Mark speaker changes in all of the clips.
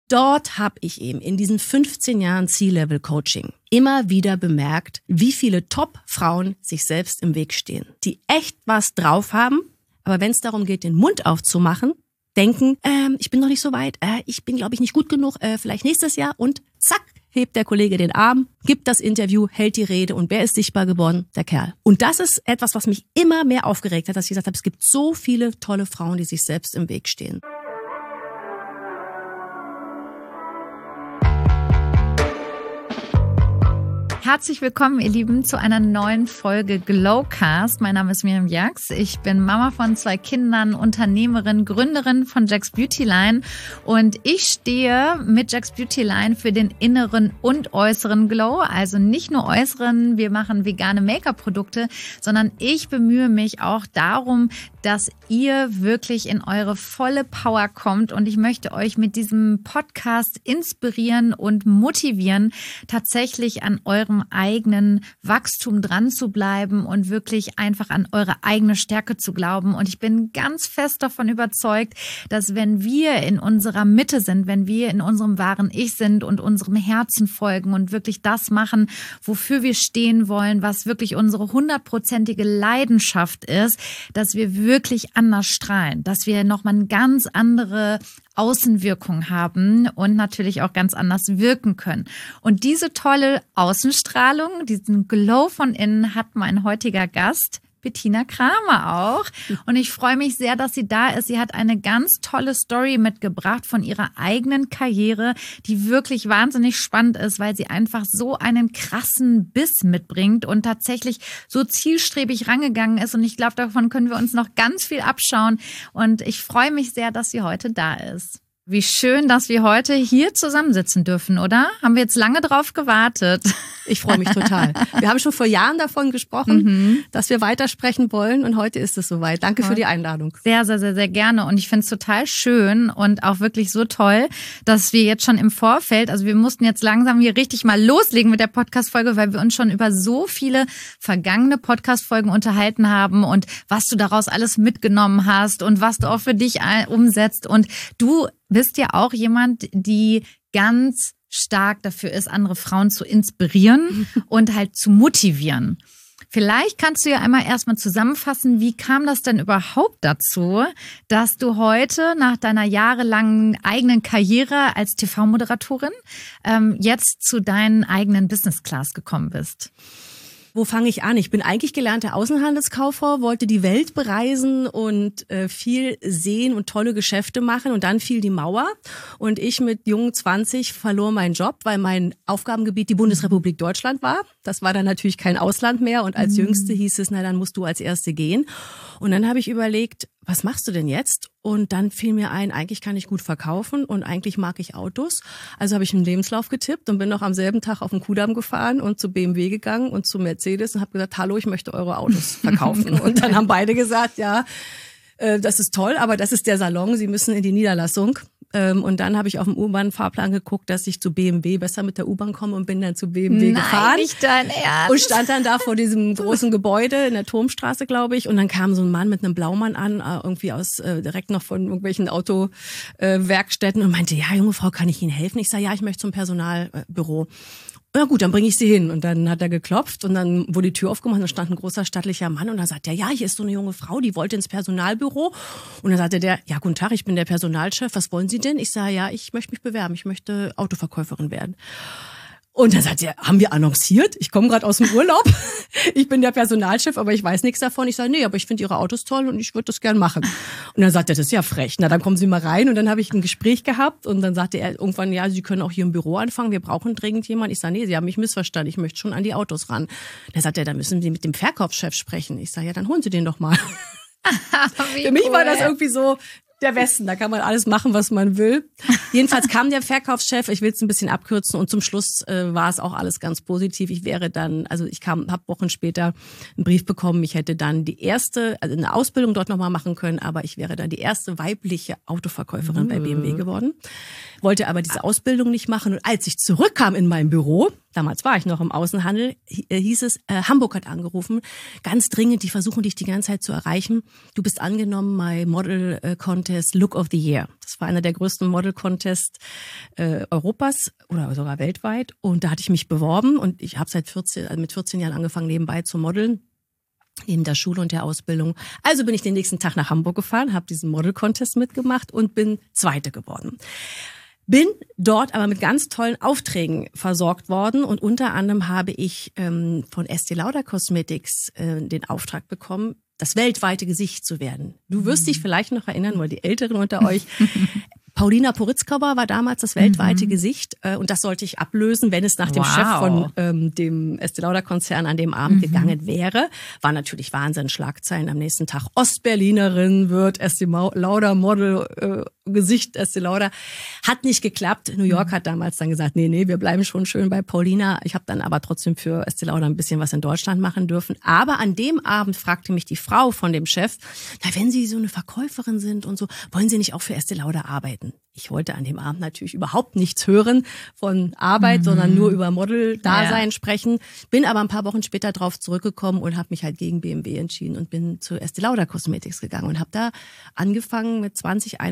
Speaker 1: dort habe ich eben in diesen 15 Jahren C-Level-Coaching immer wieder bemerkt, wie viele Top-Frauen sich selbst im Weg stehen, die echt was drauf haben, aber wenn es darum geht, den Mund aufzumachen, denken, ich bin noch nicht so weit, ich bin, glaube ich, nicht gut genug, vielleicht nächstes Jahr und zack, hebt der Kollege den Arm, gibt das Interview, hält die Rede und wer ist sichtbar geworden? Der Kerl. Und das ist etwas, was mich immer mehr aufgeregt hat, dass ich gesagt habe, es gibt so viele tolle Frauen, die sich selbst im Weg stehen.
Speaker 2: Herzlich willkommen, ihr Lieben, zu einer neuen Folge Glowcast. Mein Name ist Miriam Jax. Ich bin Mama von 2 Kindern, Unternehmerin, Gründerin von Jax Beauty Line. Und ich stehe mit Jax Beauty Line für den inneren und äußeren Glow. Also nicht nur äußeren, wir machen vegane Make-up-Produkte, sondern ich bemühe mich auch darum, dass ihr wirklich in eure volle Power kommt. Und ich möchte euch mit diesem Podcast inspirieren und motivieren, tatsächlich an eurem eigenen Wachstum dran zu bleiben und wirklich einfach an eure eigene Stärke zu glauben. Und ich bin ganz fest davon überzeugt, dass wenn wir in unserer Mitte sind, wenn wir in unserem wahren Ich sind und unserem Herzen folgen und wirklich das machen, wofür wir stehen wollen, was wirklich unsere 100%ige Leidenschaft ist, dass wir wirklich anders strahlen, dass wir nochmal eine ganz andere Außenwirkung haben und natürlich auch ganz anders wirken können. Und diese tolle Außenstrahlung, diesen Glow von innen hat mein heutiger Gast, Bettina Kramer, auch. Und ich freue mich sehr, dass sie da ist. Sie hat eine ganz tolle Story mitgebracht von ihrer eigenen Karriere, die wirklich wahnsinnig spannend ist, weil sie einfach so einen krassen Biss mitbringt und tatsächlich so zielstrebig rangegangen ist. Und ich glaube, davon können wir uns noch ganz viel abschauen. Und ich freue mich sehr, dass sie heute da ist. Wie schön, dass wir heute hier zusammensitzen dürfen, oder? Haben wir jetzt lange drauf gewartet?
Speaker 1: Ich freue mich total. Wir haben schon vor Jahren davon gesprochen, dass wir weitersprechen wollen und heute ist es soweit. Danke für die Einladung.
Speaker 2: Sehr, sehr, sehr, sehr gerne und ich finde es total schön und auch wirklich so toll, dass wir jetzt schon im Vorfeld, also wir mussten jetzt langsam hier richtig mal loslegen mit der Podcast-Folge, weil wir uns schon über so viele vergangene Podcast-Folgen unterhalten haben und was du daraus alles mitgenommen hast und was du auch für dich umsetzt und du bist ja auch jemand, die ganz stark dafür ist, andere Frauen zu inspirieren und halt zu motivieren. Vielleicht kannst du ja einmal erstmal zusammenfassen, wie kam das denn überhaupt dazu, dass du heute nach deiner jahrelangen eigenen Karriere als TV-Moderatorin jetzt zu deinen eigenen Business Class gekommen bist?
Speaker 1: Wo fange ich an? Ich bin eigentlich gelernte Außenhandelskauffrau, wollte die Welt bereisen und viel sehen und tolle Geschäfte machen. Und dann fiel die Mauer und ich mit jungen 20 verlor meinen Job, weil mein Aufgabengebiet die Bundesrepublik Deutschland war. Das war dann natürlich kein Ausland mehr. Und als Jüngste hieß es, na dann musst du als Erste gehen. Und dann habe ich überlegt, was machst du denn jetzt? Und dann fiel mir ein, eigentlich kann ich gut verkaufen und eigentlich mag ich Autos. Also habe ich einen Lebenslauf getippt und bin noch am selben Tag auf den Kudamm gefahren und zu BMW gegangen und zu Mercedes und habe gesagt, hallo, ich möchte eure Autos verkaufen. Und dann haben beide gesagt, ja, das ist toll, aber das ist der Salon, Sie müssen in die Niederlassung. Und dann habe ich auf dem U-Bahn-Fahrplan geguckt, dass ich zu BMW besser mit der U-Bahn komme und bin dann zu BMW gefahren.
Speaker 2: Nicht dein Ernst.
Speaker 1: Und stand dann da vor diesem großen Gebäude in der Turmstraße, glaube ich. Und dann kam so ein Mann mit einem Blaumann an, irgendwie aus direkt noch von irgendwelchen Autowerkstätten und meinte, ja, junge Frau, kann ich Ihnen helfen? Ich sage, ja, ich möchte zum Personalbüro. Na gut, dann bringe ich sie hin. Und dann hat er geklopft und dann wurde die Tür aufgemacht und da stand ein großer stattlicher Mann und dann sagt er, ja, hier ist so eine junge Frau, die wollte ins Personalbüro. Und dann sagte der, ja, guten Tag, ich bin der Personalchef, was wollen Sie denn? Ich sage, ja, ich möchte mich bewerben, ich möchte Autoverkäuferin werden. Und dann sagt er, haben wir annonciert? Ich komme gerade aus dem Urlaub. Ich bin der Personalchef, aber ich weiß nichts davon. Ich sage, nee, aber ich finde Ihre Autos toll und ich würde das gern machen. Und dann sagt er, das ist ja frech. Na, dann kommen Sie mal rein. Und dann habe ich ein Gespräch gehabt und dann sagte er irgendwann, ja, Sie können auch hier im Büro anfangen. Wir brauchen dringend jemanden. Ich sage, nee, Sie haben mich missverstanden. Ich möchte schon an die Autos ran. Dann sagt er, da müssen Sie mit dem Verkaufschef sprechen. Ich sage, ja, dann holen Sie den doch mal. Für mich war das irgendwie so der Westen, da kann man alles machen, was man will. Jedenfalls kam der Verkaufschef, ich will es ein bisschen abkürzen und zum Schluss war es auch alles ganz positiv. Ich wäre dann, also ich habe Wochen später einen Brief bekommen, ich hätte dann eine Ausbildung dort nochmal machen können, aber ich wäre dann die erste weibliche Autoverkäuferin bei BMW geworden. Wollte aber diese Ausbildung nicht machen und als ich zurückkam in mein Büro, damals war ich noch im Außenhandel, hieß es, Hamburg hat angerufen, ganz dringend, die versuchen dich die ganze Zeit zu erreichen. Du bist angenommen bei Model Contest Look of the Year. Das war einer der größten Model Contests Europas oder sogar weltweit. Und da hatte ich mich beworben und ich habe mit 14 Jahren angefangen, nebenbei zu modeln. Neben der Schule und der Ausbildung. Also bin ich den nächsten Tag nach Hamburg gefahren, habe diesen Model Contest mitgemacht und bin Zweite geworden. Bin dort aber mit ganz tollen Aufträgen versorgt worden und unter anderem habe ich von Estée Lauder Cosmetics den Auftrag bekommen, das weltweite Gesicht zu werden. Du wirst dich vielleicht noch erinnern, oder die Älteren unter euch, Paulina Porizkova war damals das weltweite Gesicht und das sollte ich ablösen, wenn es nach dem Chef von dem Estée Lauder Konzern an dem Abend gegangen wäre. War natürlich Wahnsinn, Schlagzeilen am nächsten Tag. Ostberlinerin wird Estée Lauder Model, Gesicht Estée Lauder. Hat nicht geklappt. New York hat damals dann gesagt, nee, wir bleiben schon schön bei Paulina. Ich habe dann aber trotzdem für Estée Lauder ein bisschen was in Deutschland machen dürfen. Aber an dem Abend fragte mich die Frau von dem Chef, na, wenn Sie so eine Verkäuferin sind und so, wollen Sie nicht auch für Estée Lauder arbeiten? Ich wollte an dem Abend natürlich überhaupt nichts hören von Arbeit, sondern nur über Model-Dasein sprechen. Bin aber ein paar Wochen später drauf zurückgekommen und habe mich halt gegen BMW entschieden und bin zu Estée Lauder Cosmetics gegangen und habe da angefangen mit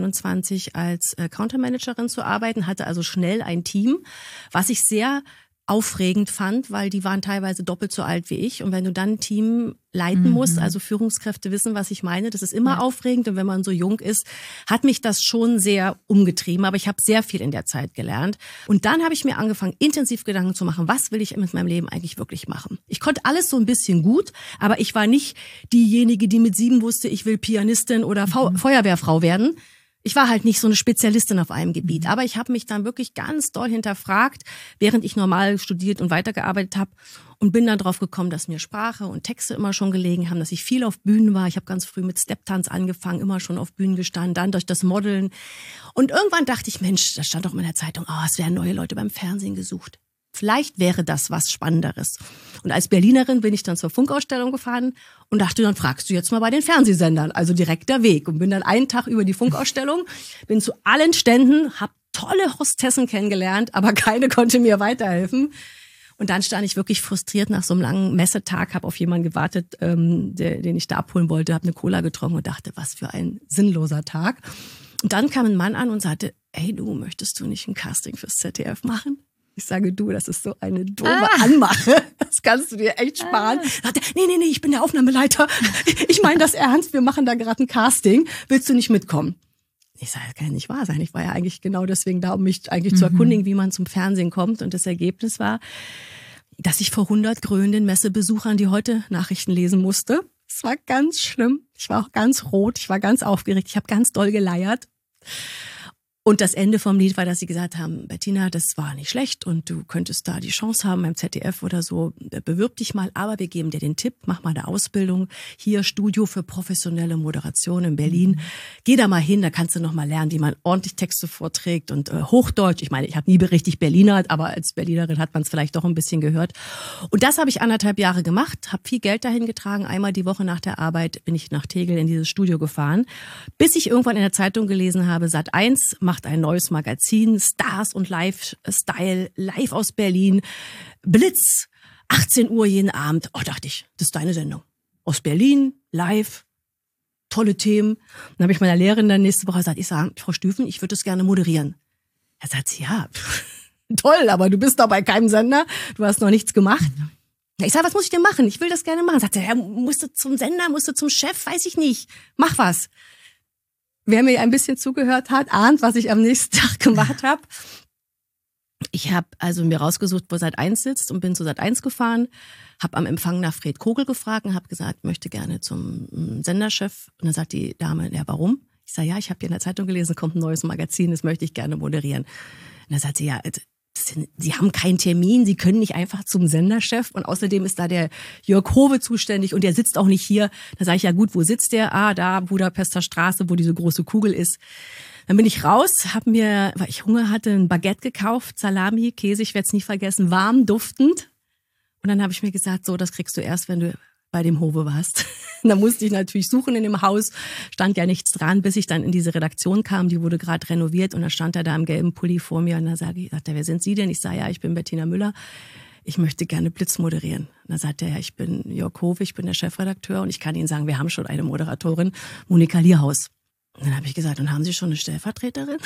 Speaker 1: 2021 als Countermanagerin zu arbeiten, hatte also schnell ein Team, was ich sehr aufregend fand, weil die waren teilweise doppelt so alt wie ich. Und wenn du dann ein Team leiten musst, also Führungskräfte wissen, was ich meine, das ist immer aufregend. Und wenn man so jung ist, hat mich das schon sehr umgetrieben. Aber ich habe sehr viel in der Zeit gelernt. Und dann habe ich mir angefangen, intensiv Gedanken zu machen, was will ich mit meinem Leben eigentlich wirklich machen? Ich konnte alles so ein bisschen gut, aber ich war nicht diejenige, die mit 7 wusste, ich will Pianistin oder Feuerwehrfrau werden. Ich war halt nicht so eine Spezialistin auf einem Gebiet, aber ich habe mich dann wirklich ganz doll hinterfragt, während ich normal studiert und weitergearbeitet habe und bin dann drauf gekommen, dass mir Sprache und Texte immer schon gelegen haben, dass ich viel auf Bühnen war. Ich habe ganz früh mit Steptanz angefangen, immer schon auf Bühnen gestanden, dann durch das Modeln. Und irgendwann dachte ich, Mensch, da stand doch in der Zeitung, es werden neue Leute beim Fernsehen gesucht. Vielleicht wäre das was Spannenderes. Und als Berlinerin bin ich dann zur Funkausstellung gefahren und dachte, dann fragst du jetzt mal bei den Fernsehsendern, also direkt der Weg. Und bin dann einen Tag über die Funkausstellung, bin zu allen Ständen, habe tolle Hostessen kennengelernt, aber keine konnte mir weiterhelfen. Und dann stand ich wirklich frustriert nach so einem langen Messetag, habe auf jemanden gewartet, den ich da abholen wollte, habe eine Cola getrunken und dachte, was für ein sinnloser Tag. Und dann kam ein Mann an und sagte, hey du, möchtest du nicht ein Casting fürs ZDF machen? Ich sage, du, das ist so eine doofe Anmache. Das kannst du dir echt sparen. Sagt er, nee, ich bin der Aufnahmeleiter. Ich meine das ernst. Wir machen da gerade ein Casting. Willst du nicht mitkommen? Ich sage, das kann ja nicht wahr sein. Ich war ja eigentlich genau deswegen da, um mich eigentlich zu erkundigen, wie man zum Fernsehen kommt. Und das Ergebnis war, dass ich vor 100 grölenden Messebesuchern, die heute Nachrichten lesen musste. Es war ganz schlimm. Ich war auch ganz rot. Ich war ganz aufgeregt. Ich habe ganz doll geleiert. Und das Ende vom Lied war, dass sie gesagt haben, Bettina, das war nicht schlecht und du könntest da die Chance haben beim ZDF oder so, bewirb dich mal, aber wir geben dir den Tipp, mach mal eine Ausbildung, hier Studio für professionelle Moderation in Berlin. Geh da mal hin, da kannst du noch mal lernen, wie man ordentlich Texte vorträgt und Hochdeutsch. Ich meine, ich habe nie richtig Berlinert, aber als Berlinerin hat man es vielleicht doch ein bisschen gehört. Und das habe ich 1,5 Jahre gemacht, habe viel Geld dahin getragen. Einmal die Woche nach der Arbeit bin ich nach Tegel in dieses Studio gefahren, bis ich irgendwann in der Zeitung gelesen habe, Sat.1 macht ein neues Magazin, Stars und Lifestyle, live aus Berlin, Blitz, 18 Uhr jeden Abend. Dachte ich, das ist deine Sendung. Aus Berlin, live, tolle Themen. Dann habe ich meiner Lehrerin dann nächste Woche gesagt, ich sage, Frau Stüfen, ich würde das gerne moderieren. Da sagt sie, ja, toll, aber du bist doch bei keinem Sender, du hast noch nichts gemacht. Ich sage, was muss ich denn machen? Ich will das gerne machen. Sagt sie, ja, musst du zum Sender, musst du zum Chef, weiß ich nicht. Mach was. Wer mir ein bisschen zugehört hat, ahnt, was ich am nächsten Tag gemacht habe. Ich habe also mir rausgesucht, wo Sat.1 sitzt und bin zu Sat.1 gefahren, habe am Empfang nach Fred Kogel gefragt und habe gesagt, möchte gerne zum Senderchef. Und dann sagt die Dame, ja, warum? Ich sage, ja, ich habe hier in der Zeitung gelesen, kommt ein neues Magazin, das möchte ich gerne moderieren. Und dann sagt sie, ja, Sie haben keinen Termin, Sie können nicht einfach zum Senderchef und außerdem ist da der Jörg Howe zuständig und der sitzt auch nicht hier. Da sage ich, ja gut, wo sitzt der? Da, Budapester Straße, wo diese große Kugel ist. Dann bin ich raus, habe mir, weil ich Hunger hatte, ein Baguette gekauft, Salami, Käse, ich werde es nie vergessen, warm, duftend. Und dann habe ich mir gesagt, so, das kriegst du erst, wenn du bei dem Howe warst. Da musste ich natürlich suchen in dem Haus, stand ja nichts dran, bis ich dann in diese Redaktion kam, die wurde gerade renoviert und da stand er da im gelben Pulli vor mir und da sagt er, wer sind Sie denn? Ich sage, ja, ich bin Bettina Müller, ich möchte gerne Blitz moderieren. Und da sagt er, ja, ich bin Jörg Howe, ich bin der Chefredakteur und ich kann Ihnen sagen, wir haben schon eine Moderatorin, Monika Lierhaus. Und dann habe ich gesagt, und haben Sie schon eine Stellvertreterin?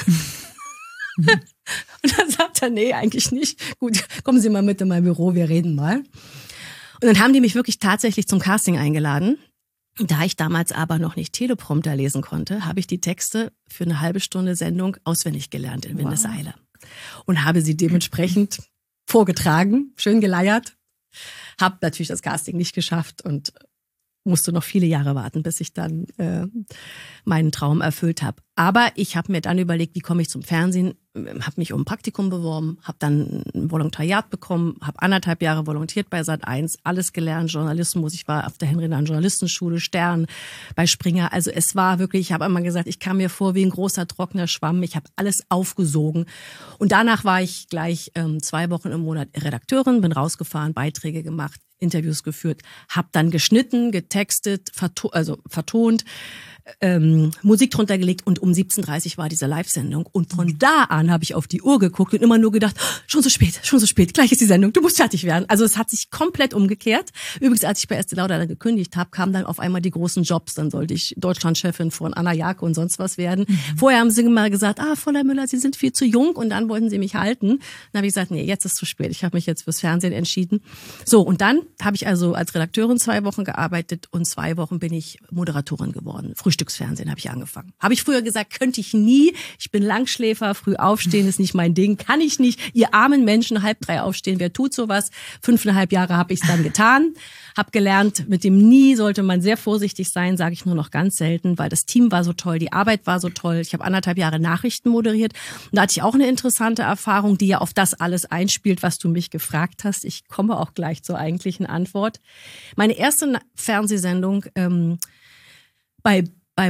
Speaker 1: Und dann sagt er, nee, eigentlich nicht. Gut, kommen Sie mal mit in mein Büro, wir reden mal. Und dann haben die mich wirklich tatsächlich zum Casting eingeladen. Da ich damals aber noch nicht Teleprompter lesen konnte, habe ich die Texte für eine halbe Stunde Sendung auswendig gelernt in Windeseile. Und habe sie dementsprechend vorgetragen, schön geleiert. Habe natürlich das Casting nicht geschafft und musste noch viele Jahre warten, bis ich dann meinen Traum erfüllt habe. Aber ich habe mir dann überlegt, wie komme ich zum Fernsehen, habe mich um ein Praktikum beworben, habe dann ein Volontariat bekommen, habe 1,5 Jahre volontiert bei Sat.1, alles gelernt, Journalismus, ich war auf der Henry-Nahen Journalistenschule, Stern, bei Springer. Also es war wirklich, ich habe immer gesagt, ich kam mir vor wie ein großer trockener Schwamm, ich habe alles aufgesogen. Und danach war ich gleich 2 Wochen im Monat Redakteurin, bin rausgefahren, Beiträge gemacht, Interviews geführt, habe dann geschnitten, getextet, vertont, Musik drunter gelegt und um 17:30 war diese Live-Sendung und von da an habe ich auf die Uhr geguckt und immer nur gedacht, schon so spät, gleich ist die Sendung, du musst fertig werden. Also es hat sich komplett umgekehrt. Übrigens, als ich bei Estée Lauder dann gekündigt habe, kamen dann auf einmal die großen Jobs, dann sollte ich Deutschlandchefin von Anna Jake und sonst was werden. Vorher haben sie immer gesagt, Frau Müller, Sie sind viel zu jung und dann wollten sie mich halten. Dann habe ich gesagt, nee, jetzt ist zu spät, ich habe mich jetzt fürs Fernsehen entschieden. So, und dann habe ich also als Redakteurin 2 Wochen gearbeitet und 2 Wochen bin ich Moderatorin geworden. Frühstücksfernsehen habe ich angefangen. Habe ich früher gesagt, könnte ich nie. Ich bin Langschläfer, früh aufstehen ist nicht mein Ding. Kann ich nicht. Ihr armen Menschen, 2:30 aufstehen, wer tut sowas? 5,5 Jahre habe ich es dann getan. Habe gelernt, mit dem Nie sollte man sehr vorsichtig sein, sage ich nur noch ganz selten, weil das Team war so toll, die Arbeit war so toll. Ich habe 1,5 Jahre Nachrichten moderiert. Und da hatte ich auch eine interessante Erfahrung, die ja auf das alles einspielt, was du mich gefragt hast. Ich komme auch gleich zur eigentlichen Antwort. Meine erste Fernsehsendung bei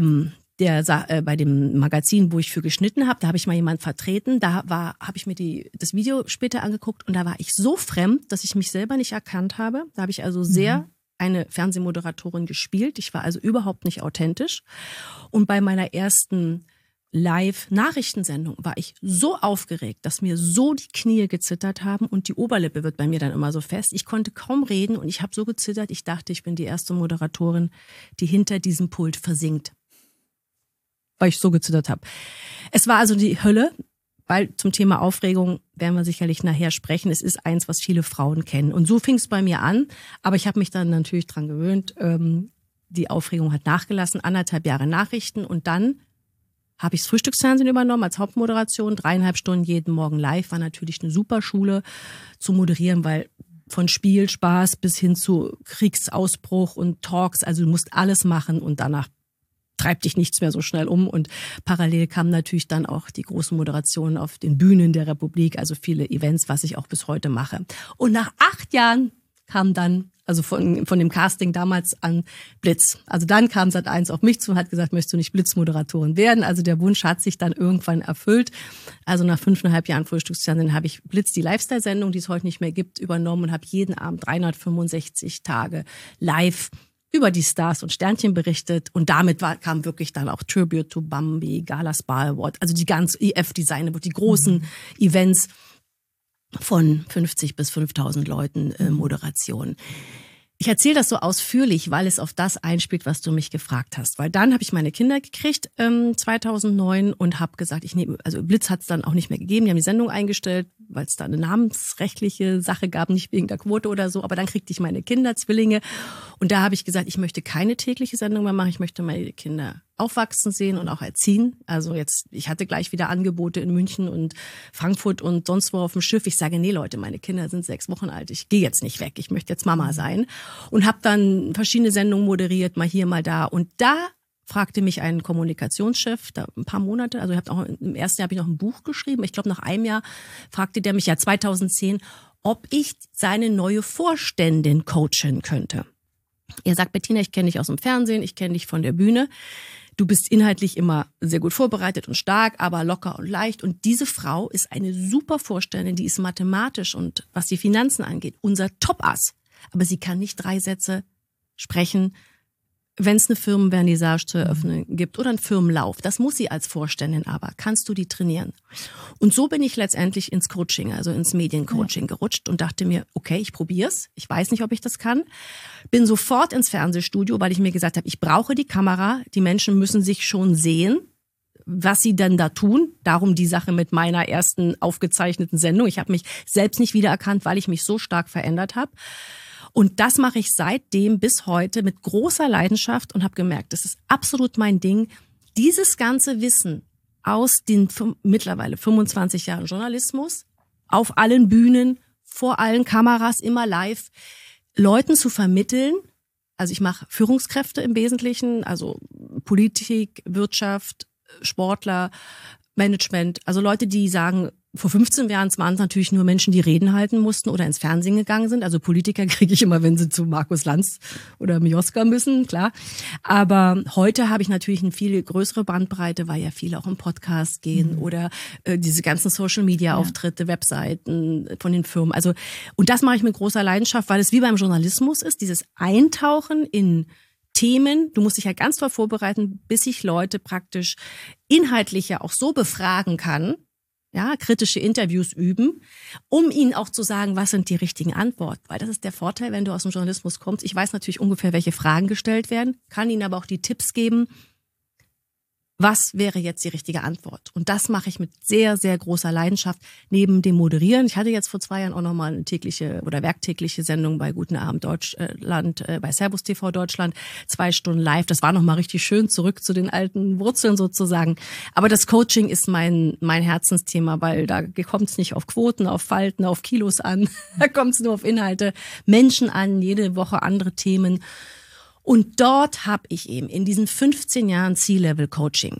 Speaker 1: dem Magazin, wo ich für geschnitten habe, da habe ich mal jemanden vertreten, habe ich mir das Video später angeguckt und da war ich so fremd, dass ich mich selber nicht erkannt habe. Da habe ich also sehr eine Fernsehmoderatorin gespielt. Ich war also überhaupt nicht authentisch. Und bei meiner ersten Live-Nachrichtensendung war ich so aufgeregt, dass mir so die Knie gezittert haben und die Oberlippe wird bei mir dann immer so fest. Ich konnte kaum reden und ich habe so gezittert, ich dachte, ich bin die erste Moderatorin, die hinter diesem Pult versinkt, weil ich so gezittert habe. Es war also die Hölle, weil zum Thema Aufregung werden wir sicherlich nachher sprechen. Es ist eins, was viele Frauen kennen. Und so fing es bei mir an, aber ich habe mich dann natürlich dran gewöhnt. Die Aufregung hat nachgelassen, 1,5 Jahre Nachrichten und dann habe ich das Frühstücksfernsehen übernommen als Hauptmoderation, 3,5 Stunden jeden Morgen live, war natürlich eine super Schule zu moderieren, weil von Spiel, Spaß bis hin zu Kriegsausbruch und Talks, also du musst alles machen und danach treibt dich nichts mehr so schnell um und parallel kamen natürlich dann auch die großen Moderationen auf den Bühnen der Republik, also viele Events, was ich auch bis heute mache. Und nach 8 Jahren kam dann, also von dem Casting damals an, Blitz. Also dann kam Sat.1 auf mich zu und hat gesagt, möchtest du nicht Blitzmoderatorin werden? Also der Wunsch hat sich dann irgendwann erfüllt. Also nach 5,5 Jahren Frühstücksfernsehen habe ich Blitz, die Lifestyle-Sendung, die es heute nicht mehr gibt, übernommen und habe jeden Abend 365 Tage live über die Stars und Sternchen berichtet und damit kam wirklich dann auch Tribute to Bambi, Gala Spa Award, also die ganze EF-Design, die großen Events von 50 bis 5.000 Leuten Moderation. Ich erzähle das so ausführlich, weil es auf das einspielt, was du mich gefragt hast. Weil dann habe ich meine Kinder gekriegt 2009 und habe gesagt, also Blitz hat es dann auch nicht mehr gegeben. Die haben die Sendung eingestellt, weil es da eine namensrechtliche Sache gab, nicht wegen der Quote oder so. Aber dann kriegte ich meine Kinder, Zwillinge. Und da habe ich gesagt, ich möchte keine tägliche Sendung mehr machen. Ich möchte meine Kinder aufwachsen sehen und auch erziehen. Also ich hatte gleich wieder Angebote in München und Frankfurt und sonst wo auf dem Schiff. Ich sage, nee Leute, meine Kinder sind 6 Wochen alt. Ich gehe jetzt nicht weg. Ich möchte jetzt Mama sein. Und habe dann verschiedene Sendungen moderiert, mal hier, mal da. Und da fragte mich ein Kommunikationschef, da ein paar Monate, also im ersten Jahr habe ich noch ein Buch geschrieben. Ich glaube, nach einem Jahr fragte der mich, 2010, ob ich seine neue Vorständin coachen könnte. Er sagt, Bettina, ich kenne dich aus dem Fernsehen, ich kenne dich von der Bühne. Du bist inhaltlich immer sehr gut vorbereitet und stark, aber locker und leicht. Und diese Frau ist eine super Vorständin, die ist mathematisch und was die Finanzen angeht, unser Top-Ass. Aber sie kann nicht 3 Sätze sprechen, wenn es eine Firmenvernissage zu eröffnen gibt oder einen Firmenlauf. Das muss sie als Vorständin aber. Kannst du die trainieren? Und so bin ich letztendlich ins Coaching, also ins Mediencoaching gerutscht und dachte mir, okay, ich probier's. Ich weiß nicht, ob ich das kann. Bin sofort ins Fernsehstudio, weil ich mir gesagt habe, ich brauche die Kamera. Die Menschen müssen sich schon sehen, was sie denn da tun. Darum die Sache mit meiner ersten aufgezeichneten Sendung. Ich habe mich selbst nicht wiedererkannt, weil ich mich so stark verändert habe. Und das mache ich seitdem bis heute mit großer Leidenschaft und habe gemerkt, das ist absolut mein Ding. Dieses ganze Wissen aus den mittlerweile 25 Jahren Journalismus, auf allen Bühnen, vor allen Kameras, immer live, Leuten zu vermitteln. Also ich mache Führungskräfte im Wesentlichen, also Politik, Wirtschaft, Sportler, Management, also Leute, die sagen, vor 15 Jahren waren es natürlich nur Menschen, die Reden halten mussten oder ins Fernsehen gegangen sind. Also Politiker kriege ich immer, wenn sie zu Markus Lanz oder Mioska müssen, klar. Aber heute habe ich natürlich eine viel größere Bandbreite, weil ja viele auch im Podcast gehen oder diese ganzen Social-Media-Auftritte, Webseiten von den Firmen. Also und das mache ich mit großer Leidenschaft, weil es wie beim Journalismus ist, dieses Eintauchen in Themen. Du musst dich ja ganz toll vorbereiten, bis ich Leute praktisch inhaltlich ja auch so befragen kann, ja, kritische Interviews üben, um ihnen auch zu sagen, was sind die richtigen Antworten. Weil das ist der Vorteil, wenn du aus dem Journalismus kommst. Ich weiß natürlich ungefähr, welche Fragen gestellt werden, kann ihnen aber auch die Tipps geben, was wäre jetzt die richtige Antwort. Und das mache ich mit sehr, sehr großer Leidenschaft neben dem Moderieren. Ich hatte jetzt vor 2 Jahren auch nochmal eine tägliche oder werktägliche Sendung bei Guten Abend Deutschland, bei Servus TV Deutschland, 2 Stunden live. Das war nochmal richtig schön, zurück zu den alten Wurzeln sozusagen. Aber das Coaching ist mein Herzensthema, weil da kommt es nicht auf Quoten, auf Falten, auf Kilos an. Da kommt es nur auf Inhalte, Menschen an, jede Woche andere Themen. Und dort habe ich eben in diesen 15 Jahren C-Level-Coaching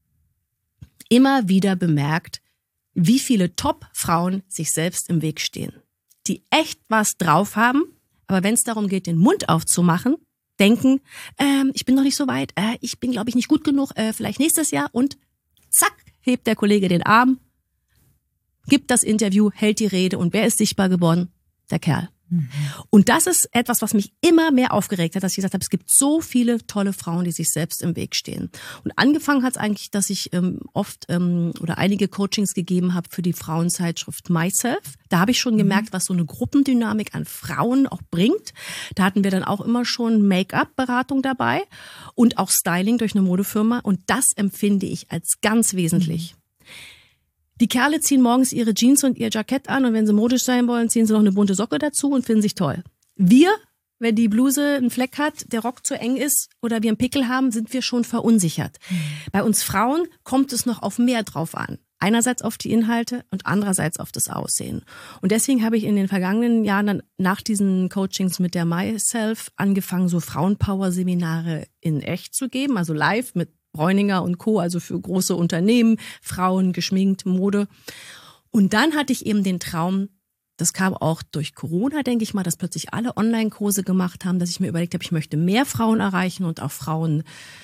Speaker 1: immer wieder bemerkt, wie viele Top-Frauen sich selbst im Weg stehen, die echt was drauf haben, aber wenn es darum geht, den Mund aufzumachen, denken, ich bin noch nicht so weit, ich bin, glaube ich, nicht gut genug, vielleicht nächstes Jahr und zack, hebt der Kollege den Arm, gibt das Interview, hält die Rede und wer ist sichtbar geworden? Der Kerl. Und das ist etwas, was mich immer mehr aufgeregt hat, dass ich gesagt habe, es gibt so viele tolle Frauen, die sich selbst im Weg stehen. Und angefangen hat es eigentlich, dass ich oft oder einige Coachings gegeben habe für die Frauenzeitschrift Myself. Da habe ich schon gemerkt, was so eine Gruppendynamik an Frauen auch bringt. Da hatten wir dann auch immer schon Make-up-Beratung dabei und auch Styling durch eine Modefirma. Und das empfinde ich als ganz wesentlich. Die Kerle ziehen morgens ihre Jeans und ihr Jackett an und wenn sie modisch sein wollen, ziehen sie noch eine bunte Socke dazu und finden sich toll. Wir, wenn die Bluse einen Fleck hat, der Rock zu eng ist oder wir einen Pickel haben, sind wir schon verunsichert. Bei uns Frauen kommt es noch auf mehr drauf an. Einerseits auf die Inhalte und andererseits auf das Aussehen. Und deswegen habe ich in den vergangenen Jahren dann nach diesen Coachings mit der Myself angefangen, so Frauenpower-Seminare in echt zu geben, also live mit Bräuninger und Co., also für große Unternehmen, Frauen, geschminkt, Mode. Und dann hatte ich eben den Traum, das kam auch durch Corona, denke ich mal, dass plötzlich alle Online-Kurse gemacht haben, dass ich mir überlegt habe, ich möchte mehr Frauen erreichen und auch Frauen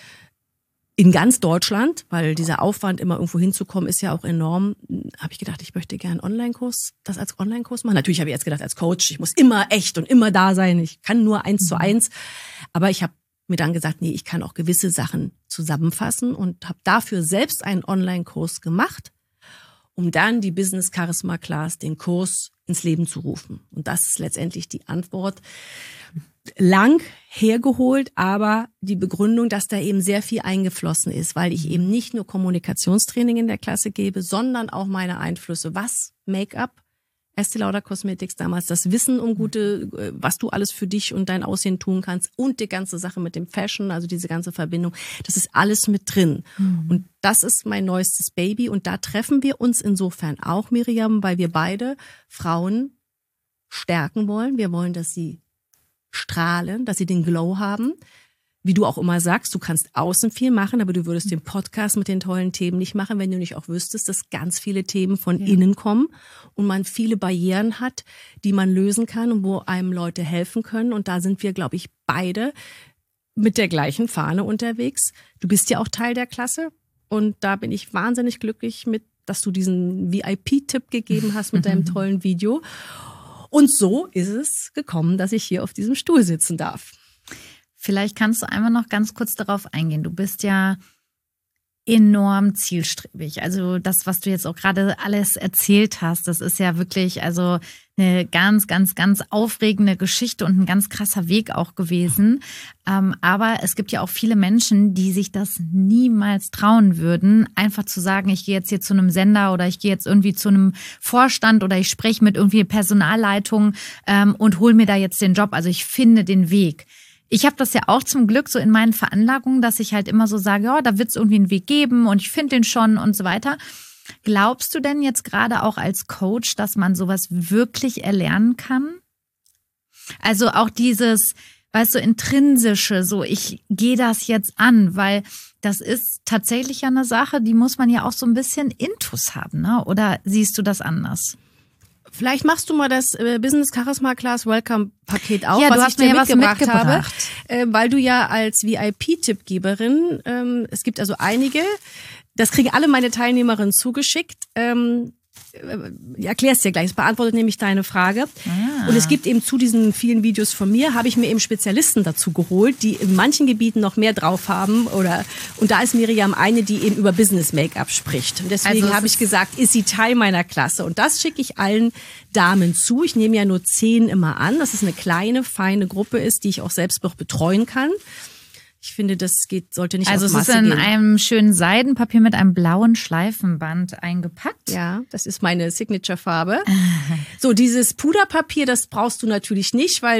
Speaker 1: in ganz Deutschland, weil dieser Aufwand, immer irgendwo hinzukommen, ist ja auch enorm. Habe ich gedacht, ich möchte gerne einen Online-Kurs, das als Online-Kurs machen. Natürlich habe ich jetzt gedacht, als Coach, ich muss immer echt und immer da sein. Ich kann nur 1:1. Aber ich habe mir dann gesagt, nee, ich kann auch gewisse Sachen zusammenfassen und habe dafür selbst einen Online-Kurs gemacht, um dann die Business Charisma Class, den Kurs ins Leben zu rufen. Und das ist letztendlich die Antwort. Lang hergeholt, aber die Begründung, dass da eben sehr viel eingeflossen ist, weil ich eben nicht nur Kommunikationstraining in der Klasse gebe, sondern auch meine Einflüsse, was Make-up, Estée Lauder Cosmetics damals, das Wissen um was du alles für dich und dein Aussehen tun kannst und die ganze Sache mit dem Fashion, also diese ganze Verbindung, das ist alles mit drin. Und das ist mein neuestes Baby und da treffen wir uns insofern auch, Miriam, weil wir beide Frauen stärken wollen. Wir wollen, dass sie strahlen, dass sie den Glow haben. Wie du auch immer sagst, du kannst außen viel machen, aber du würdest den Podcast mit den tollen Themen nicht machen, wenn du nicht auch wüsstest, dass ganz viele Themen von innen kommen und man viele Barrieren hat, die man lösen kann und wo einem Leute helfen können. Und da sind wir, glaube ich, beide mit der gleichen Fahne unterwegs. Du bist ja auch Teil der Klasse und da bin ich wahnsinnig glücklich mit, dass du diesen VIP-Tipp gegeben hast mit deinem tollen Video. Und so ist es gekommen, dass ich hier auf diesem Stuhl sitzen darf.
Speaker 2: Vielleicht kannst du einmal noch ganz kurz darauf eingehen. Du bist ja enorm zielstrebig. Also das, was du jetzt auch gerade alles erzählt hast, das ist ja wirklich also eine ganz, ganz, ganz aufregende Geschichte und ein ganz krasser Weg auch gewesen. Aber es gibt ja auch viele Menschen, die sich das niemals trauen würden, einfach zu sagen, ich gehe jetzt hier zu einem Sender oder ich gehe jetzt irgendwie zu einem Vorstand oder ich spreche mit irgendwie Personalleitung und hole mir da jetzt den Job. Also ich finde den Weg. Ich habe das ja auch zum Glück so in meinen Veranlagungen, dass ich halt immer so sage, ja, da wird es irgendwie einen Weg geben und ich finde den schon und so weiter. Glaubst du denn jetzt gerade auch als Coach, dass man sowas wirklich erlernen kann? Also auch dieses, weißt du, intrinsische, so ich gehe das jetzt an, weil das ist tatsächlich ja eine Sache, die muss man ja auch so ein bisschen Intus haben, ne? Oder siehst du das anders?
Speaker 1: Vielleicht machst du mal das Business Charisma Class Welcome Paket auf,
Speaker 2: ja,
Speaker 1: was ich dir mitgebracht habe,
Speaker 2: habe.
Speaker 1: weil du ja als VIP-Tippgeberin, es gibt also einige, das kriegen alle meine Teilnehmerinnen zugeschickt. Ich erkläre es dir gleich, es beantwortet nämlich deine Frage. Und es gibt eben zu diesen vielen Videos von mir, habe ich mir eben Spezialisten dazu geholt, die in manchen Gebieten noch mehr drauf haben. Und da ist Miriam eine, die eben über Business-Make-up spricht. Und deswegen
Speaker 2: also
Speaker 1: habe ich gesagt, ist sie Teil meiner Klasse. Und das schicke ich allen Damen zu. Ich nehme ja nur 10 immer an, dass es eine kleine, feine Gruppe ist, die ich auch selbst noch betreuen kann. Ich finde, sollte nicht
Speaker 2: also
Speaker 1: auf Masse
Speaker 2: gehen. Also es ist in
Speaker 1: gehen.
Speaker 2: einem schönen Seidenpapier mit einem blauen Schleifenband eingepackt.
Speaker 1: Ja, das ist meine Signature-Farbe. So, dieses Puderpapier, das brauchst du natürlich nicht, weil